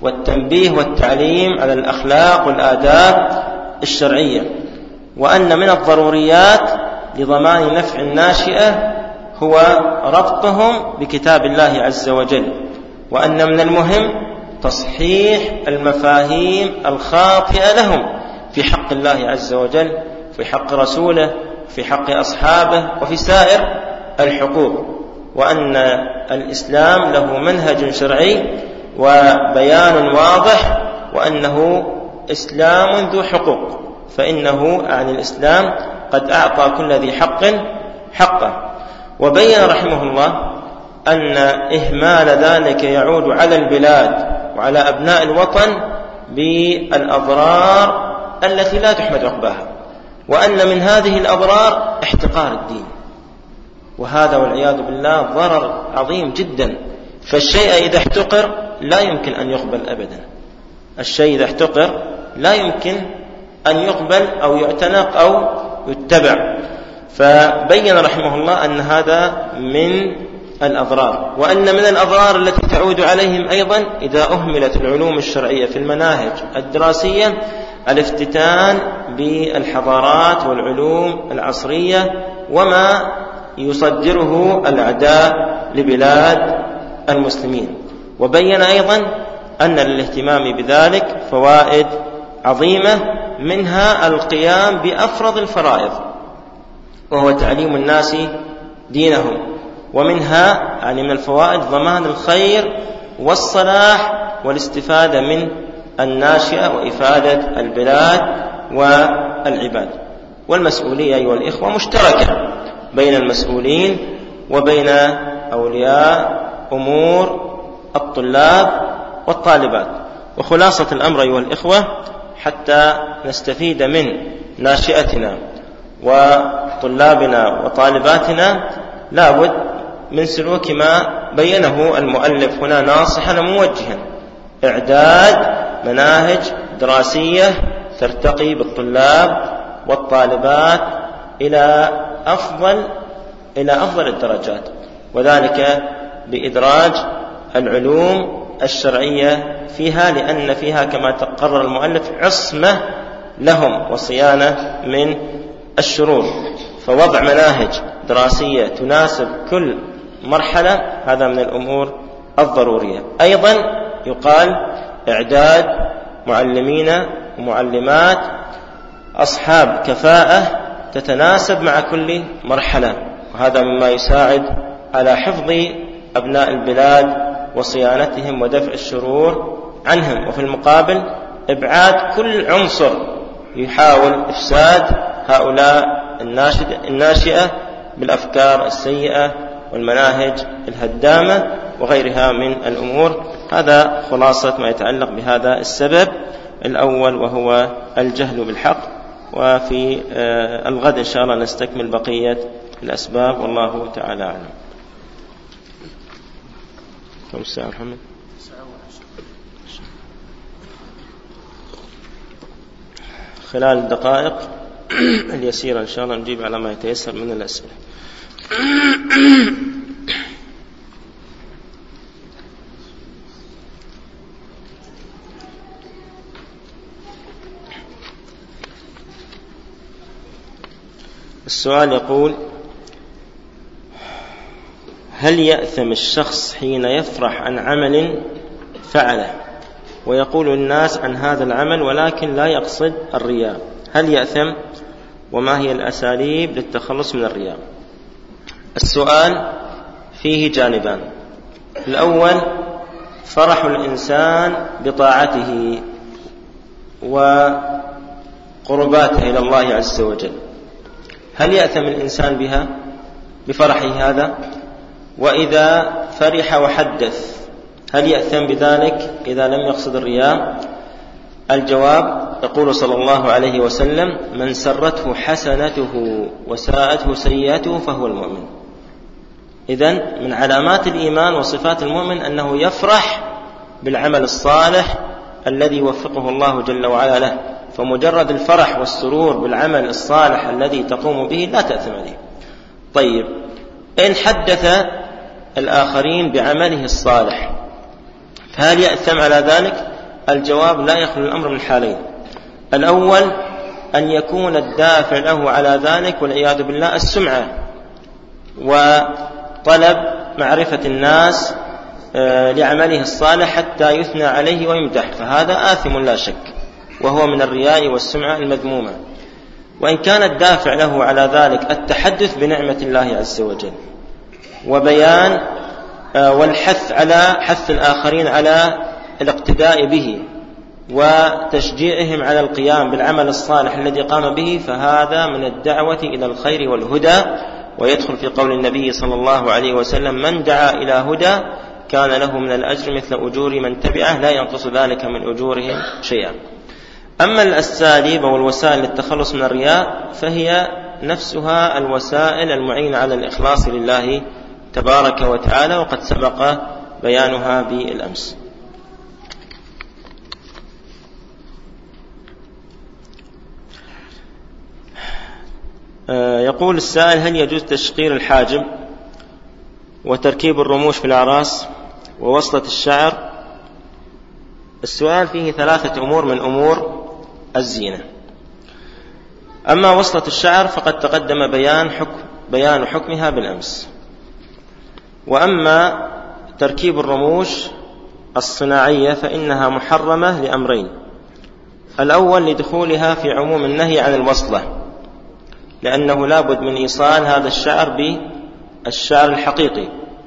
والتنبيه والتعليم على الأخلاق والآداب الشرعية، وأن من الضروريات لضمان نفع الناشئة هو ربطهم بكتاب الله عز وجل، وأن من المهم تصحيح المفاهيم الخاطئة لهم في حق الله عز وجل، في حق رسوله، في حق أصحابه، وفي سائر الحقوق، وأن الإسلام له منهج شرعي وبيان واضح، وأنه إسلام ذو حقوق، فإنه عن الإسلام قد أعطى كل ذي حق حقه. وبين رحمه الله أن إهمال ذلك يعود على البلاد وعلى أبناء الوطن بالأضرار التي لا تحمد عقباها، وأن من هذه الأضرار احتقار الدين، وهذا والعياذ بالله ضرر عظيم جدا. فالشيء إذا احتقر لا يمكن أن يقبل أبدا، الشيء إذا احتقر لا يمكن أن يقبل أو يعتنق أو يتبع. فبين رحمه الله أن هذا من الأضرار، وأن من الأضرار التي تعود عليهم أيضا إذا أهملت العلوم الشرعية في المناهج الدراسية الافتتان بالحضارات والعلوم العصرية وما يصدره الأعداء لبلاد المسلمين. وبين أيضا أن للاهتمام بذلك فوائد عظيمة، منها القيام بأفرض الفرائض وهو تعليم الناس دينهم، ومنها يعني من الفوائد ضمان الخير والصلاح والاستفادة من الناشئة وإفادة البلاد والعباد. والمسؤولية أيها الإخوة مشتركة بين المسؤولين وبين أولياء أمور الطلاب والطالبات. وخلاصة الأمر أيها الإخوة حتى نستفيد من ناشئتنا وطلابنا وطالباتنا لابد من سلوك ما بينه المؤلف هنا ناصحا وموجها: إعداد مناهج دراسية ترتقي بالطلاب والطالبات إلى أفضل الدرجات، وذلك بإدراج العلوم الشرعية فيها، لأن فيها كما تقرر المؤلف عصمة لهم وصيانة من الشرور. فوضع مناهج دراسية تناسب كل مرحلة هذا من الأمور الضرورية. أيضا يقال إعداد معلمين ومعلمات أصحاب كفاءة تتناسب مع كل مرحلة، وهذا مما يساعد على حفظ أبناء البلاد وصيانتهم ودفع الشرور عنهم، وفي المقابل إبعاد كل عنصر يحاول إفساد هؤلاء الناشئة بالأفكار السيئة والمناهج الهدامة وغيرها من الأمور. هذا خلاصة ما يتعلق بهذا السبب الأول، وهو الجهل بالحق. وفي الغد إن شاء الله نستكمل بقية الأسباب، والله تعالى أعلم. كم الساعة محمد؟ خلال الدقائق اليسيرة إن شاء الله نجيب على ما يتيسر من الأسئلة. السؤال يقول: هل يأثم الشخص حين يفرح عن عمل فعله ويقول الناس عن هذا العمل ولكن لا يقصد الرياء؟ هل يأثم؟ وما هي الأساليب للتخلص من الرياء؟ السؤال فيه جانبان: الأول فرح الإنسان بطاعته وقرباته إلى الله عز وجل، هل يأثم الإنسان بها بفرحه هذا؟ وإذا فرح وحدث هل يأثم بذلك إذا لم يقصد الرياء؟ الجواب: يقول صلى الله عليه وسلم: من سرته حسنته وساءته سيئته فهو المؤمن. إذن من علامات الإيمان وصفات المؤمن أنه يفرح بالعمل الصالح الذي يوفقه الله جل وعلا له، فمجرد الفرح والسرور بالعمل الصالح الذي تقوم به لا تأثم عليه. طيب، إن حدث الآخرين بعمله الصالح فهل يأثم على ذلك؟ الجواب لا يخلو الأمر من حالين: الأول أن يكون الدافع له على ذلك والعياذ بالله السمعة وطلب معرفة الناس لعمله الصالح حتى يثنى عليه ويمدح، فهذا آثم لا شك، وهو من الرياء والسمعة المذمومة. وإن كان الدافع له على ذلك التحدث بنعمة الله عز وجل وبيان والحث على حث الآخرين على الاقتداء به وتشجيعهم على القيام بالعمل الصالح الذي قام به، فهذا من الدعوة إلى الخير والهدى، ويدخل في قول النبي صلى الله عليه وسلم: من دعا إلى هدى كان له من الأجر مثل أجور من تبعه لا ينقص ذلك من أجورهم شيئا. أما الأساليب والوسائل للتخلص من الرياء فهي نفسها الوسائل المعينة على الإخلاص لله تبارك وتعالى، وقد سبق بيانها بالأمس. يقول السائل: هل يجوز تشقير الحاجب وتركيب الرموش في الأعراس ووصلة الشعر؟ السؤال فيه 3 أمور من أمور الزينة. أما وصلة الشعر فقد تقدم بيان حكمها بالأمس. وأما تركيب الرموش الصناعية فإنها محرمة لأمرين: الأول لدخولها في عموم النهي عن الوصلة، لأنه لا بد من إيصال هذا الشعر بالشعر الحقيقي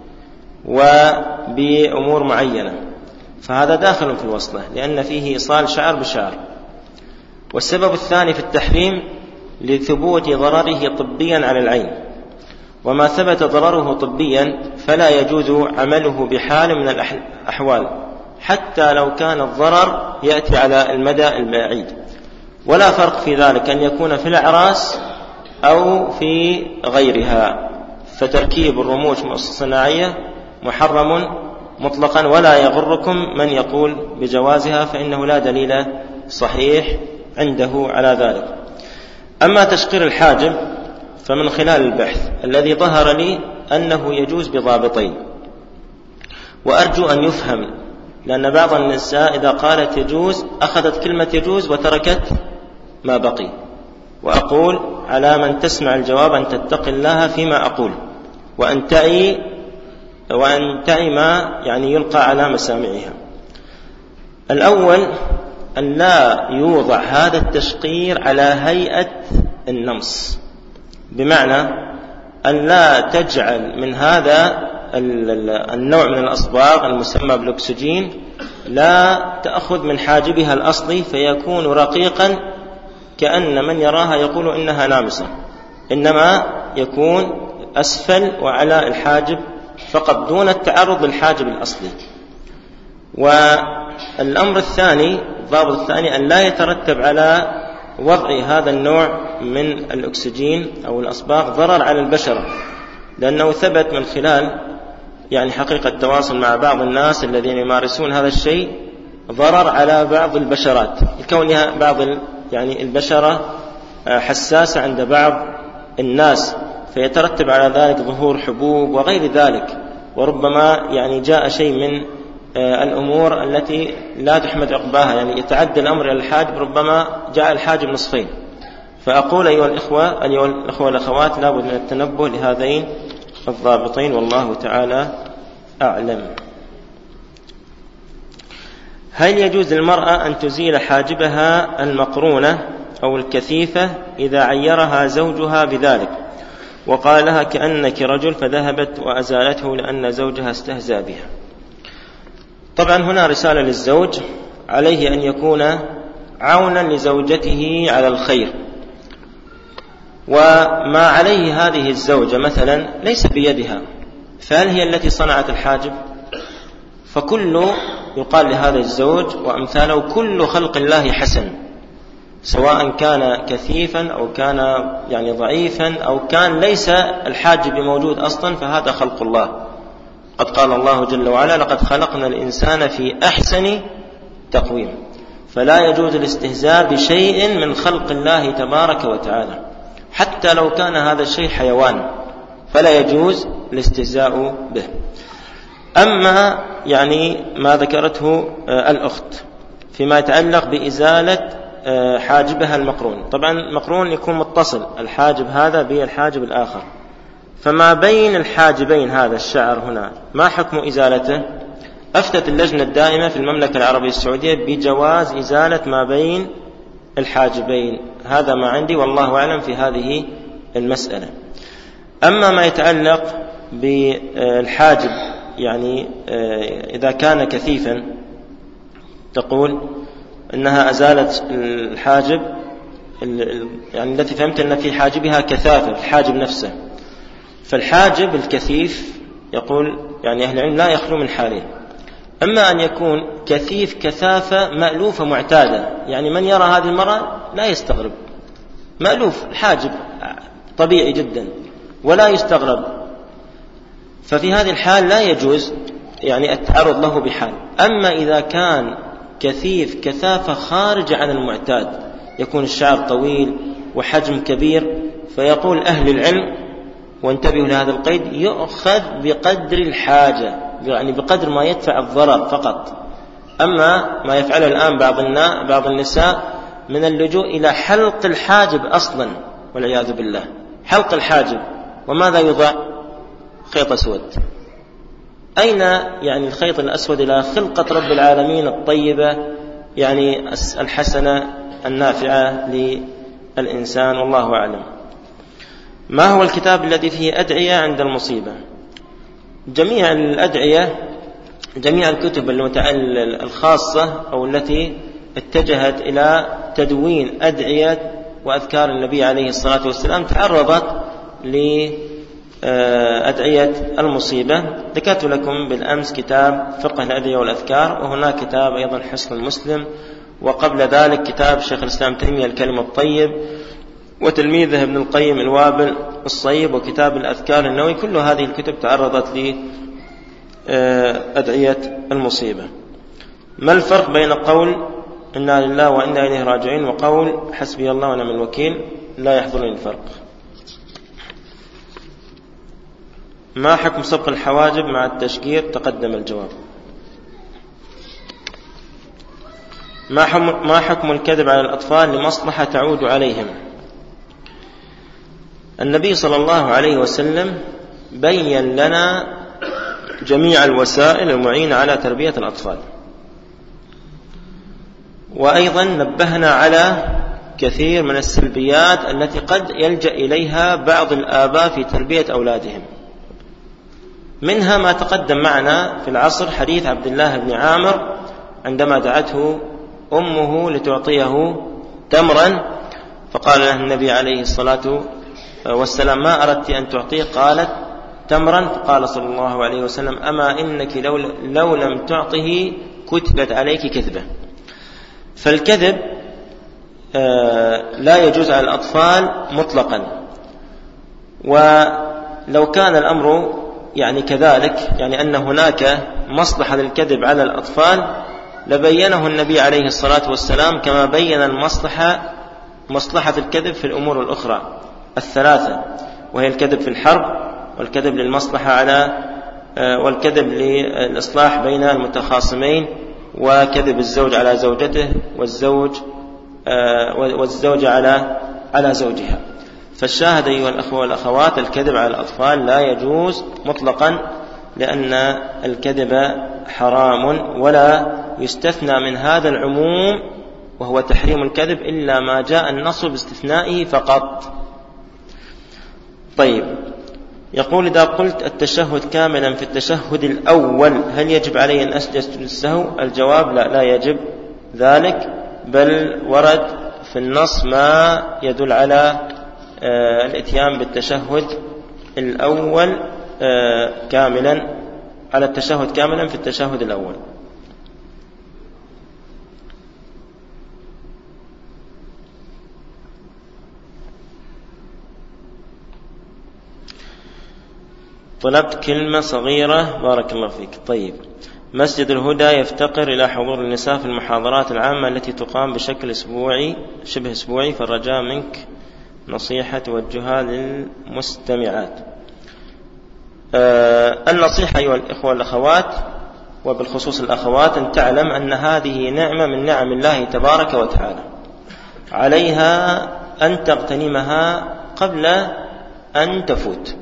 وبأمور معينة، فهذا داخل في الوصلة لأن فيه إيصال شعر بشعر. والسبب الثاني في التحريم لثبوت ضرره طبيا على العين، وما ثبت ضرره طبيا فلا يجوز عمله بحال من الأحوال حتى لو كان الضرر يأتي على المدى البعيد. ولا فرق في ذلك أن يكون في الأعراس أو في غيرها، فتركيب الرموش الصناعية محرم مطلقا، ولا يغركم من يقول بجوازها، فإنه لا دليل صحيح عنده على ذلك. أما تشقير الحاجب فمن خلال البحث الذي ظهر لي أنه يجوز بضابطين، وأرجو أن يفهم، لأن بعض النساء إذا قالت يجوز أخذت كلمة يجوز وتركت ما بقي. وأقول على من تسمع الجواب أن تتقي الله فيما أقول، وأن تعي ما يعني يلقى على مسامعها. الأول أن لا يوضع هذا التشقير على هيئة النمص، بمعنى أن لا تجعل من هذا النوع من الأصباغ المسمى بالأكسجين لا تأخذ من حاجبها الأصلي فيكون رقيقا كأن من يراها يقول إنها نامصة، إنما يكون أسفل وعلى الحاجب فقط دون التعرض للحاجب الأصلي. والأمر الثاني، الضابط الثاني، أن لا يترتب على وضع هذا النوع من الأكسجين أو الأصباغ ضرر على البشرة، لأنه ثبت من خلال يعني حقيقة التواصل مع بعض الناس الذين يمارسون هذا الشيء ضرر على بعض البشرات، لكونها بعض يعني البشرة حساسة عند بعض الناس، فيترتب على ذلك ظهور حبوب وغير ذلك، وربما يعني جاء شيء من الأمور التي لا تحمد عقباها، يعني يتعدى الأمر إلى الحاجب، ربما جاء الحاجب نصفين. فأقول أيها الإخوة والأخوات لا بد من التنبه لهذين الضابطين، والله تعالى أعلم. هل يجوز للمرأة أن تزيل حاجبها المقرونة أو الكثيفة إذا عيرها زوجها بذلك وقال لها كأنك رجل فذهبت وأزالته لأن زوجها استهزأ بها؟ طبعا هنا رسالة للزوج، عليه أن يكون عونا لزوجته على الخير، وما عليه هذه الزوجة مثلا ليس بيدها، فهل هي التي صنعت الحاجب؟ فكل يقال لهذا الزوج وأمثاله كل خلق الله حسن، سواء كان كثيفا أو كان يعني ضعيفا أو كان ليس الحاجب موجود أصلا، فهذا خلق الله. قد قال الله جل وعلا لقد خلقنا الإنسان في أحسن تقويم، فلا يجوز الاستهزاء بشيء من خلق الله تبارك وتعالى، حتى لو كان هذا الشيء حيوان فلا يجوز الاستهزاء به. أما يعني ما ذكرته الأخت فيما يتعلق بإزالة حاجبها المقرون. طبعا المقرون يكون متصل الحاجب هذا بالحاجب الآخر، فما بين الحاجبين هذا الشعر هنا ما حكم إزالته؟ أفتت اللجنة الدائمة في المملكة العربية السعودية بجواز إزالة ما بين الحاجبين. هذا ما عندي والله أعلم في هذه المسألة. أما ما يتعلق بالحاجب، يعني إذا كان كثيفا، تقول إنها أزالت الحاجب، يعني التي فهمت أن في حاجبها كثافة، الحاجب نفسه. فالحاجب الكثيف يقول يعني أهل العلم لا يخلو من حالين: أما أن يكون كثيف كثافة مألوفة معتادة، يعني من يرى هذه المرأة لا يستغرب، مألوف الحاجب طبيعي جدا ولا يستغرب، ففي هذه الحال لا يجوز يعني التعرض له بحال. أما إذا كان كثيف كثافة خارجة عن المعتاد، يكون الشعر طويل وحجم كبير، فيقول أهل العلم، وانتبهوا لهذا القيد، يؤخذ بقدر الحاجة، يعني بقدر ما يدفع الضرر فقط. أما ما يفعله الآن بعض النساء من اللجوء إلى حلق الحاجب أصلا والعياذ بالله، حلق الحاجب، وماذا يضع؟ خيط أسود. أين يعني الخيط الأسود إلى خلقة رب العالمين الطيبة، يعني الحسنة النافعة للإنسان، والله أعلم. ما هو الكتاب الذي فيه أدعية عند المصيبة؟ جميع الأدعية، جميع الكتب الخاصة أو التي اتجهت إلى تدوين أدعية وأذكار النبي عليه الصلاة والسلام تعرضت لأدعية المصيبة. ذكرت لكم بالأمس كتاب فقه الأدعية والأذكار، وهناك كتاب أيضا حصن المسلم، وقبل ذلك كتاب شيخ الإسلام تيمية الكلم الطيب، وتلميذه ابن القيم الوابل الصيب، وكتاب الأذكار النووي. كل هذه الكتب تعرضت لأدعية المصيبة. ما الفرق بين قول إنا لله وإنا إليه راجعين وقول حسبي الله ونعم الوكيل؟ لا يحضرني الفرق. ما حكم صبغ الحواجب مع التشقير؟ تقدم الجواب. ما حكم الكذب على الأطفال لمصلحة تعود عليهم؟ النبي صلى الله عليه وسلم بين لنا جميع الوسائل المعينة على تربية الأطفال، وأيضا نبهنا على كثير من السلبيات التي قد يلجأ إليها بعض الآباء في تربية أولادهم. منها ما تقدم معنا في العصر، حديث عبد الله بن عامر عندما دعته أمه لتعطيه تمرا، فقال له النبي عليه الصلاة والسلام: ما أردت أن تعطيه؟ قالت: تمرا. فقال صلى الله عليه وسلم: أما إنك لو لم تعطه كتبت عليك كذبة. فالكذب لا يجوز على الأطفال مطلقا، ولو كان الأمر يعني كذلك، يعني أن هناك مصلحة للكذب على الأطفال، لبينه النبي عليه الصلاة والسلام كما بين مصلحة الكذب في الأمور الأخرى الثلاثة، وهي الكذب في الحرب، والكذب للمصلحة والكذب للإصلاح بين المتخاصمين، وكذب الزوج على زوجته، والزوجة على زوجها. فالشاهد أيها الأخوة والأخوات، الكذب على الأطفال لا يجوز مطلقا، لأن الكذب حرام، ولا يستثنى من هذا العموم وهو تحريم الكذب إلا ما جاء النص باستثنائه فقط. طيب، يقول: إذا قلت التشهد كاملا في التشهد الأول هل يجب علي أن أسجد للسهو؟ الجواب: لا يجب ذلك، بل ورد في النص ما يدل على الاتيان بالتشهد الأول كاملا، على التشهد كاملا في التشهد الأول. طلبت كلمة صغيرة، بارك الله فيك. طيب، مسجد الهدى يفتقر إلى حضور النساء في المحاضرات العامة التي تقام بشكل شبه أسبوعي، فالرجاء منك نصيحة توجهها للمستمعات. النصيحة أيها الإخوة والأخوات: وبالخصوص الأخوات، أن تعلم أن هذه نعمة من نعم الله تبارك وتعالى، عليها أن تغتنمها قبل أن تفوت.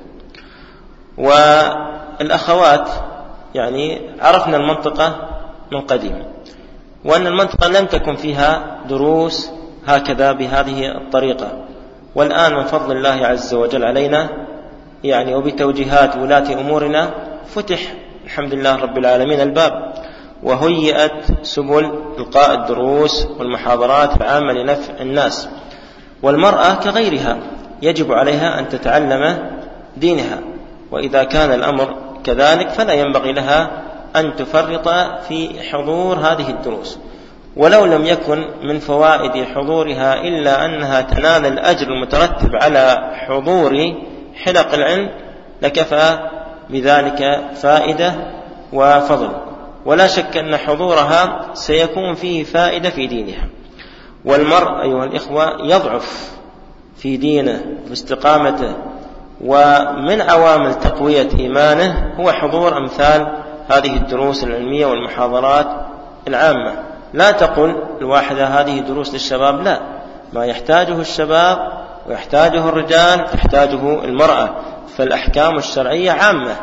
والأخوات يعني عرفنا المنطقة من قديم، وأن المنطقة لم تكن فيها دروس هكذا بهذه الطريقة، والآن من فضل الله عز وجل علينا يعني وبتوجيهات ولاة أمورنا فتح الحمد لله رب العالمين الباب، وهيئت سبل إلقاء الدروس والمحاضرات العامة لنفع الناس. والمرأة كغيرها يجب عليها أن تتعلم دينها، وإذا كان الأمر كذلك فلا ينبغي لها أن تفرط في حضور هذه الدروس، ولو لم يكن من فوائد حضورها إلا أنها تنال الأجر المترتب على حضور حلق العلم لكفى بذلك فائدة وفضل. ولا شك أن حضورها سيكون فيه فائدة في دينها. والمرء أيها الإخوة يضعف في دينه وفي استقامته، ومن عوامل تقوية إيمانه هو حضور أمثال هذه الدروس العلمية والمحاضرات العامة. لا تقل الواحدة هذه دروس للشباب، لا، ما يحتاجه الشباب ويحتاجه الرجال تحتاجه المرأة، فالأحكام الشرعية عامة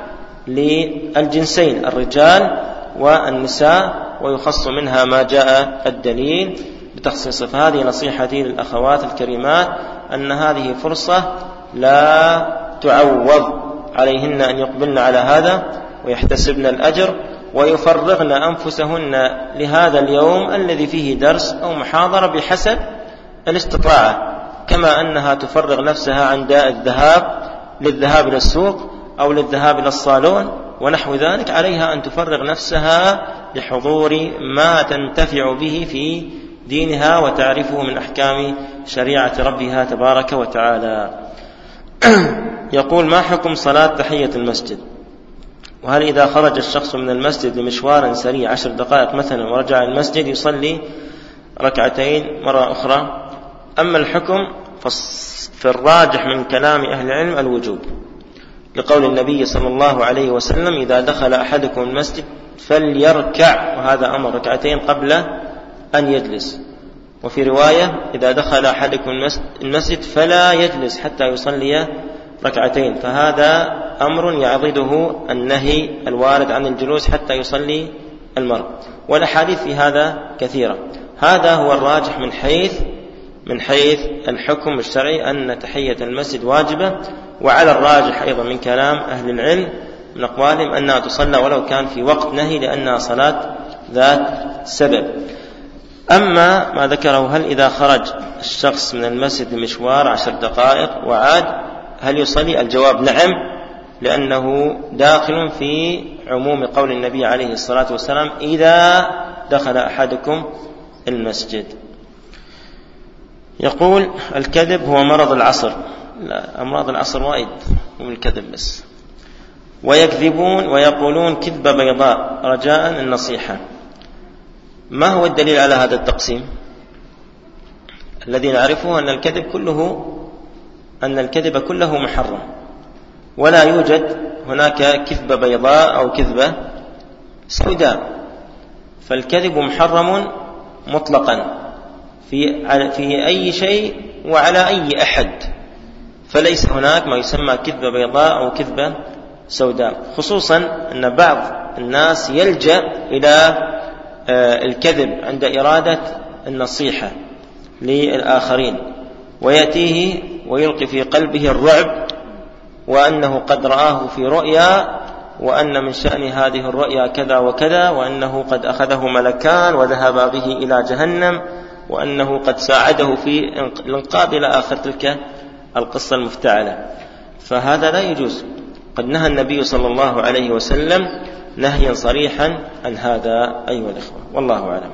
للجنسين الرجال والنساء، ويخص منها ما جاء الدليل بتخصيصه. فهذه نصيحتي للأخوات الكريمات، أن هذه فرصة لا تعوض، عليهن أن يقبلن على هذا ويحتسبن الأجر ويفرغن أنفسهن لهذا اليوم الذي فيه درس أو محاضرة بحسب الاستطاعة، كما أنها تفرغ نفسها عند للذهاب إلى السوق أو للذهاب إلى الصالون ونحو ذلك. عليها أن تفرغ نفسها لحضور ما تنتفع به في دينها وتعرفه من أحكام شريعة ربها تبارك وتعالى. يقول: ما حكم صلاة تحية المسجد؟ وهل إذا خرج الشخص من المسجد لمشوار سريع 10 دقائق مثلا ورجع المسجد يصلي ركعتين مرة أخرى؟ أما الحكم فالراجح من كلام أهل العلم الوجوب، لقول النبي صلى الله عليه وسلم: إذا دخل أحدكم المسجد فليركع، وهذا أمر ركعتين قبل أن يجلس. وفي رواية: إذا دخل أحدكم المسجد فلا يجلس حتى يصلي ركعتين، فهذا أمر يعضده النهي الوارد عن الجلوس حتى يصلي المرء، والأحاديث في هذا كثيرة. هذا هو الراجح من حيث الحكم الشرعي، أن تحية المسجد واجبة، وعلى الراجح أيضا من كلام أهل العلم من أقوالهم أنها تصلى ولو كان في وقت نهي، لأنها صلاة ذات سبب. أما ما ذكره، هل إذا خرج الشخص من المسجد لمشوار 10 دقائق وعاد هل يصلي؟ الجواب نعم، لأنه داخل في عموم قول النبي عليه الصلاة والسلام: إذا دخل أحدكم المسجد. يقول: الكذب هو مرض العصر. لا، أمراض العصر وايد ومن الكذب بس. ويكذبون ويقولون كذبة بيضاء رجاء النصيحة. ما هو الدليل على هذا التقسيم؟ الذي نعرفه أن الكذب كله محرم، ولا يوجد هناك كذبة بيضاء أو كذبة سوداء، فالكذب محرم مطلقا في أي شيء وعلى أي أحد، فليس هناك ما يسمى كذبة بيضاء أو كذبة سوداء، خصوصا أن بعض الناس يلجأ إلى الكذب عند إرادة النصيحة للآخرين، ويأتيه ويلقي في قلبه الرعب، وأنه قد رآه في رؤيا، وأن من شأن هذه الرؤيا كذا وكذا، وأنه قد أخذه ملكان وذهب به إلى جهنم، وأنه قد ساعده في الانقاذ إلى آخر تلك القصة المفتعلة. فهذا لا يجوز، قد نهى النبي صلى الله عليه وسلم نهيا صريحا عن هذا أيها الإخوة، والله أعلم.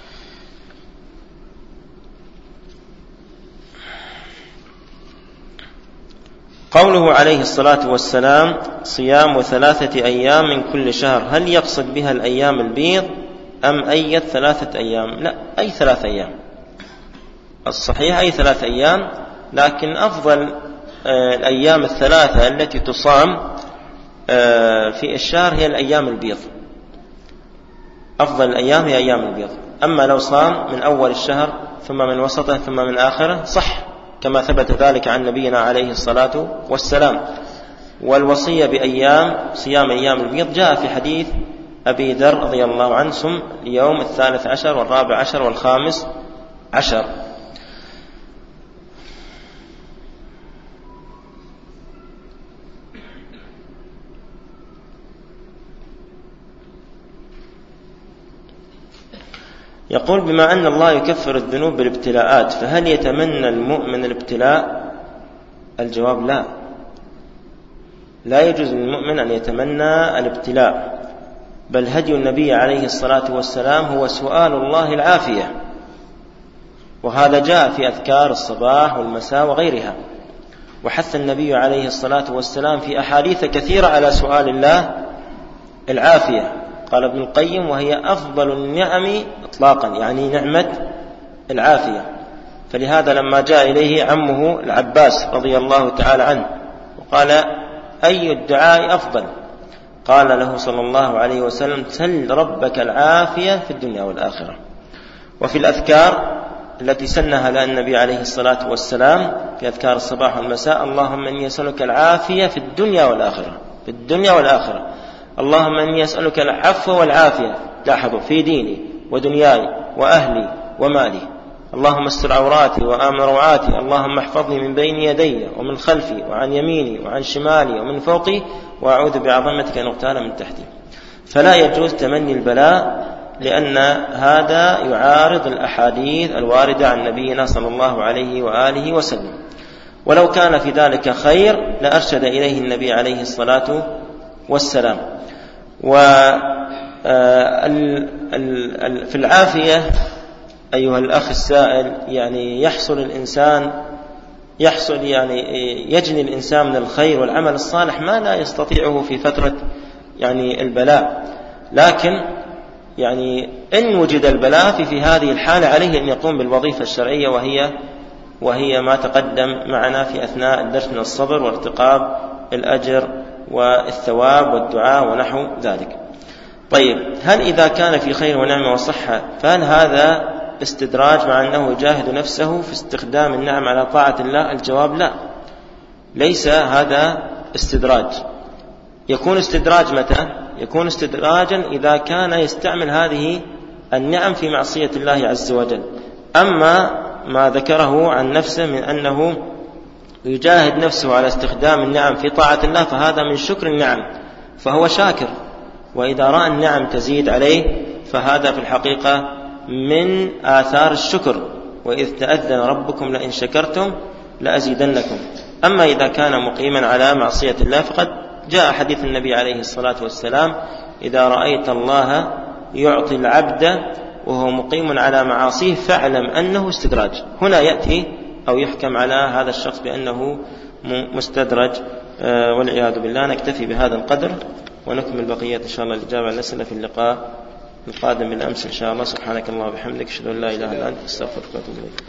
قوله عليه الصلاة والسلام: صيام 3 أيام من كل شهر، هل يقصد بها الأيام البيض أم أي 3 أيام؟ لا، أي 3 أيام، الصحيح أي 3 أيام، لكن أفضل الأيام 3 التي تصام في الشهر هي الأيام البيض، أفضل الأيام هي أيام البيض. أما لو صام من أول الشهر ثم من وسطه ثم من آخره صح، كما ثبت ذلك عن نبينا عليه الصلاة والسلام. والوصية صيام أيام البيض جاء في حديث أبي ذر رضي الله عنه: صم اليوم 13 و14 و15. يقول: بما أن الله يكفر الذنوب بالابتلاءات فهل يتمنى المؤمن الابتلاء؟ الجواب: لا، لا يجوز للمؤمن أن يتمنى الابتلاء، بل هدي النبي عليه الصلاة والسلام هو سؤال الله العافية، وهذا جاء في أذكار الصباح والمساء وغيرها. وحث النبي عليه الصلاة والسلام في أحاديث كثيرة على سؤال الله العافية. قال ابن القيم: وهي أفضل النعم إطلاقا، يعني نعمة العافية. فلهذا لما جاء إليه عمه العباس رضي الله تعالى عنه وقال: أي الدعاء أفضل؟ قال له صلى الله عليه وسلم: سل ربك العافية في الدنيا والآخرة. وفي الأذكار التي سنها لها النبي عليه الصلاة والسلام في أذكار الصباح والمساء: اللهم إني أسألك العافية في الدنيا والآخرة، في الدنيا والآخرة. اللهم إني أسألك العفو والعافية، لاحظوا، في ديني ودنياي وأهلي ومالي. اللهم استر عوراتي وآمن روعاتي. اللهم احفظني من بين يدي ومن خلفي وعن يميني وعن شمالي ومن فوقي، وأعوذ بعظمتك أن أغتال من تحتي. فلا يجوز تمني البلاء، لأن هذا يعارض الأحاديث الواردة عن نبينا صلى الله عليه وآله وسلم. ولو كان في ذلك خير لأرشد إليه النبي عليه الصلاة والسلام. وفي العافية أيها الأخ السائل، يعني يجني الإنسان من الخير والعمل الصالح ما لا يستطيعه في فترة البلاء. لكن إن وجد البلاء في هذه الحالة عليه أن يقوم بالوظيفة الشرعية، وهي ما تقدم معنا في أثناء الدرس من الصبر وارتقاب الأجر والثواب والدعاء ونحو ذلك. طيب، هل إذا كان في خير ونعمة وصحة فهل هذا استدراج مع أنه يجاهد نفسه في استخدام النعم على طاعة الله؟ الجواب: لا، ليس هذا استدراج. يكون استدراج متى؟ يكون استدراجا إذا كان يستعمل هذه النعم في معصية الله عز وجل. أما ما ذكره عن نفسه من أنه يجاهد نفسه على استخدام النعم في طاعة الله فهذا من شكر النعم، فهو شاكر. وإذا رأى النعم تزيد عليه فهذا في الحقيقة من آثار الشكر، وإذ تأذن ربكم لئن شكرتم لأزيدنكم. أما إذا كان مقيما على معصية الله فقد جاء حديث النبي عليه الصلاة والسلام: إذا رأيت الله يعطي العبد وهو مقيم على معاصيه فاعلم أنه استدراج. هنا يأتي أو يحكم على هذا الشخص بأنه مستدرج، والعياذ بالله. نكتفي بهذا القدر ونكمل بقية إن شاء الله الإجابة على الأسئلة في اللقاء القادم بالأمس إن شاء الله. سبحانك اللهم وبحمدك، أشهد أن لا إله إلا أنت، أستغفرك وأتوب إليك.